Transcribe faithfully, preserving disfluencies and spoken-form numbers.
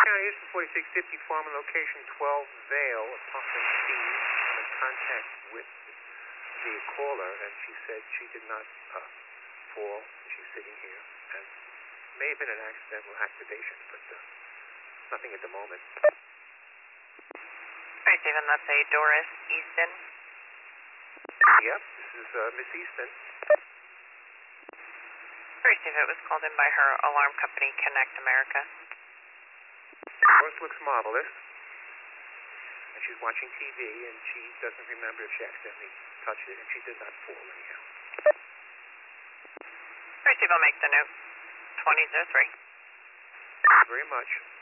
County, Houston forty-six fifty, Farming Location twelve, Vale, Apartment C. I'm in contact with the caller, and she said she did not uh, fall. She's sitting here, and may have been an accidental activation, but uh, nothing at the moment. Hi, Stephen. That's a Doris Easton. Yep, this is uh, Miss Easton. Sorry, Steve, it was called in by her alarm company, Connect America. Doris looks marvelous. And she's watching T V, and she doesn't remember if she accidentally touched it, and she did not fall anyhow. Sorry, Steve, I'll make the note. twenty oh three. Thank you very much.